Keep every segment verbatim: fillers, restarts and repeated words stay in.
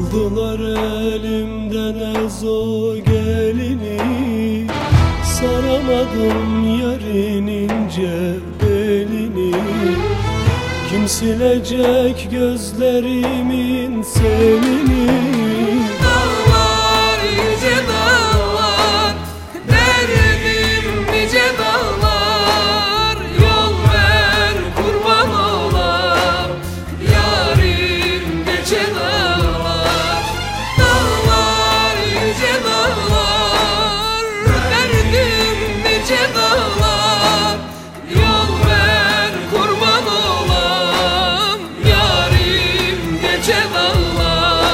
Aldılar elimden ezo gelini, saramadım yarın ince belini. Kim silecek gözlerimin selini? Dağlar yüce dağlar, derdim nice dağlar. Yol ver kurban olam, yarim geçe dağlar. Dağlar yüce dağlar, derdim nice dağlar. Yol ver kurban olam, yarim geçe dağlar.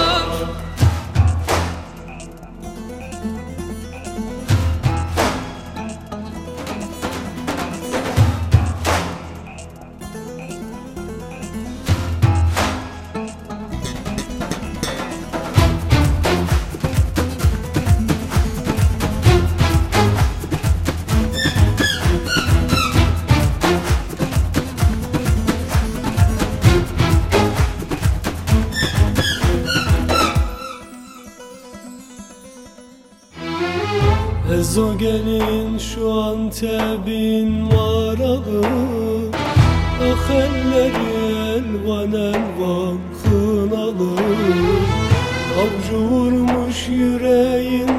Ezo gelin şu Antep'in varalı, ah elleri elvan elvan kınalı. Avcı vurmuş yüreğin